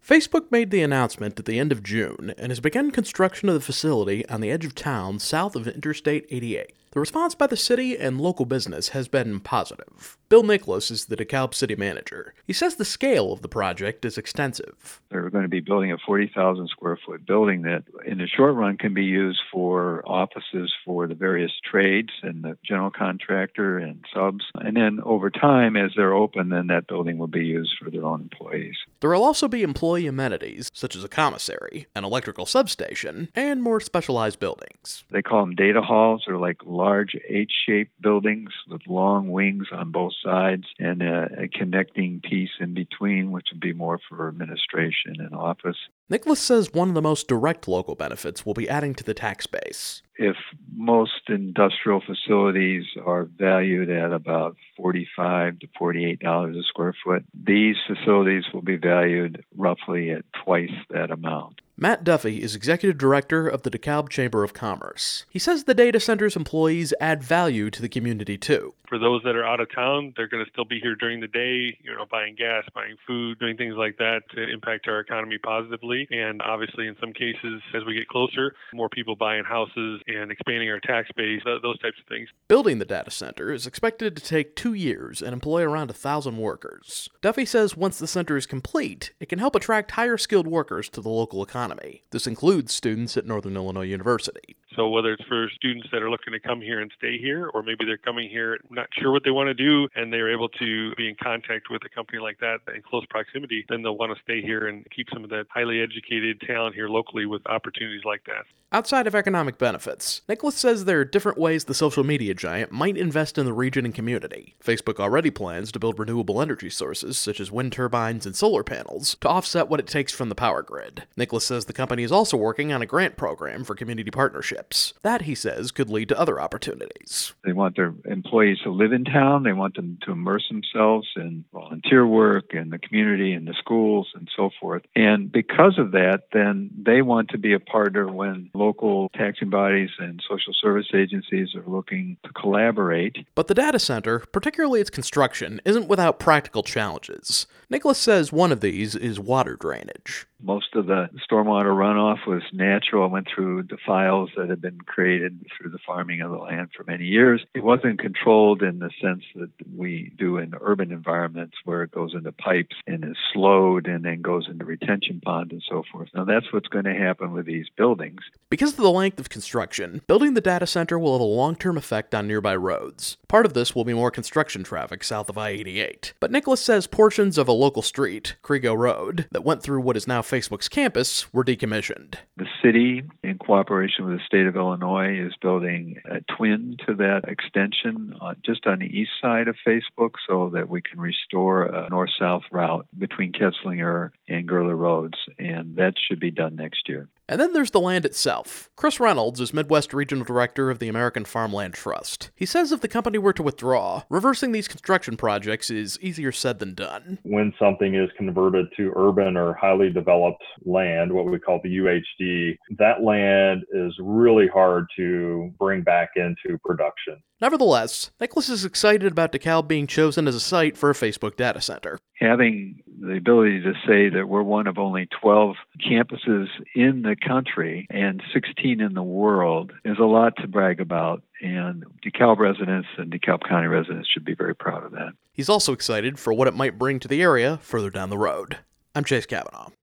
Facebook made the announcement at the end of June and has begun construction of the facility on the edge of town south of Interstate 88. The response by the city and local business has been positive. Bill Nicholas is the DeKalb city manager. He says the scale of the project is extensive. They're going to be building a 40,000 square foot building that in the short run can be used for offices for the various trades and the general contractor and subs. And then over time, as they're open, then that building will be used for their own employees. There will also be employee amenities, such as a commissary, an electrical substation, and more specialized buildings. They call them data halls. They're like large H-shaped buildings with long wings on both sides and a connecting piece in between, which would be more for administration and office. Nicholas says one of the most direct local benefits will be adding to the tax base. If most industrial facilities are valued at about $45 to $48 a square foot, these facilities will be valued roughly at twice that amount. Matt Duffy is executive director of the DeKalb Chamber of Commerce. He says the data center's employees add value to the community too. For those that are out of town, they're going to still be here during the day, buying gas, buying food, doing things like that to impact our economy positively. And obviously, in some cases, as we get closer, more people buying houses and expanding our tax base, those types of things. Building the data center is expected to take 2 years and employ around 1,000 workers. Duffy says once the center is complete, it can help attract higher skilled workers to the local economy. This includes students at Northern Illinois University. So whether it's for students that are looking to come here and stay here, or maybe they're coming here not sure what they want to do, and they're able to be in contact with a company like that in close proximity, then they'll want to stay here and keep some of that highly educated talent here locally with opportunities like that. Outside of economic benefits, Nicholas says there are different ways the social media giant might invest in the region and community. Facebook already plans to build renewable energy sources, such as wind turbines and solar panels, to offset what it takes from the power grid. Nicholas says the company is also working on a grant program for community partnerships. That, he says, could lead to other opportunities. They want their employees to live in town. They want them to immerse themselves in volunteer work in the community and the schools and so forth. And because of that, then they want to be a partner when local taxing bodies and social service agencies are looking to collaborate. But the data center, particularly its construction, isn't without practical challenges. Nicholas says one of these is water drainage. Most of the stormwater runoff was natural, went through the files that had been created through the farming of the land for many years. It wasn't controlled in the sense that we do in urban environments where it goes into pipes and is slowed and then goes into retention ponds and so forth. Now that's what's going to happen with these buildings. Because of the length of construction, building the data center will have a long-term effect on nearby roads. Part of this will be more construction traffic south of I-88. But Nicholas says portions of a local street, Krigo Road, that went through what is now Facebook's campus were decommissioned. The city, in cooperation with the state of Illinois, is building a twin to that extension just on the east side of Facebook so that we can restore a north-south route between Ketzlinger and Gerler Roads, and that should be done next year. And then there's the land itself. Chris Reynolds is Midwest Regional Director of the American Farmland Trust. He says if the company were to withdraw, reversing these construction projects is easier said than done. When something is converted to urban or highly developed land, what we call the UHD, that land is really hard to bring back into production. Nevertheless, Nicholas is excited about DeKalb being chosen as a site for a Facebook data center. Having the ability to say that we're one of only 12 campuses in the country and 16 in the world is a lot to brag about, and DeKalb residents and DeKalb County residents should be very proud of that. He's also excited for what it might bring to the area further down the road. I'm Chase Kavanaugh.